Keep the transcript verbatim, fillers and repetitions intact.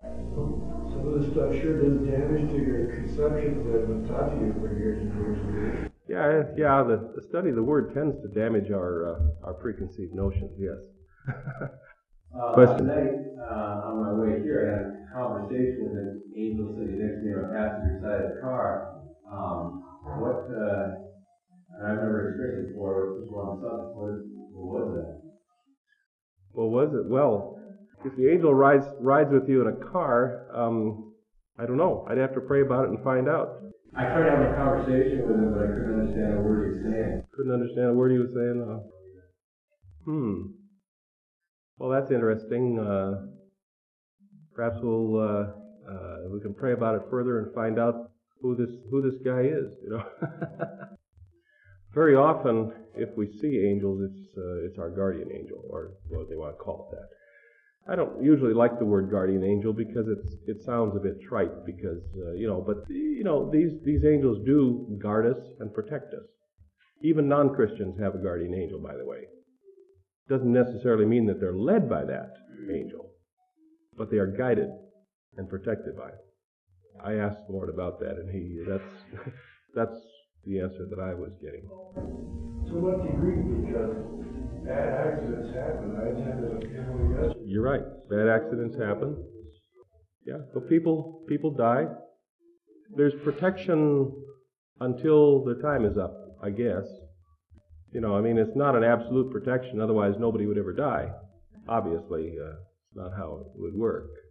Some of this stuff sure does damage to your conceptions that have been taught to you for years and years and years. Yeah, yeah. The, the study of the Word tends to damage our uh, our preconceived notions. Yes. uh, Question. Tonight, uh, on my way here, I had a conversation with an angel sitting next to me on the passenger side of the car. Um, what? Uh, and I've never experienced it before. It was one something. What, what was that? Well, was it? Well, if the angel rides rides with you in a car, um, I don't know. I'd have to pray about it and find out. I tried having a conversation with him, but I couldn't understand a word he was saying. Couldn't understand a word he was saying? Uh, hmm. Well, that's interesting. Uh, perhaps we'll uh, uh, we can pray about it further and find out who this who this guy is. You know. Very often, if we see angels, it's uh, it's our guardian angel, or what they want to call it that. I don't usually like the word guardian angel because it's it sounds a bit trite. Because uh, you know, but you know, these these angels do guard us and protect us. Even non-Christians have a guardian angel, by the way. Doesn't necessarily mean that they're led by that angel, but they are guided and protected by it. I asked the Lord about that, and he that's that's the answer that I was getting. To what degree? Because bad accidents happen. I attended a funeral yesterday. You're right. Bad accidents happen. Yeah, but people people die. There's protection until the time is up, I guess. You know, I mean, it's not an absolute protection. Otherwise, nobody would ever die. Obviously, uh, it's not how it would work.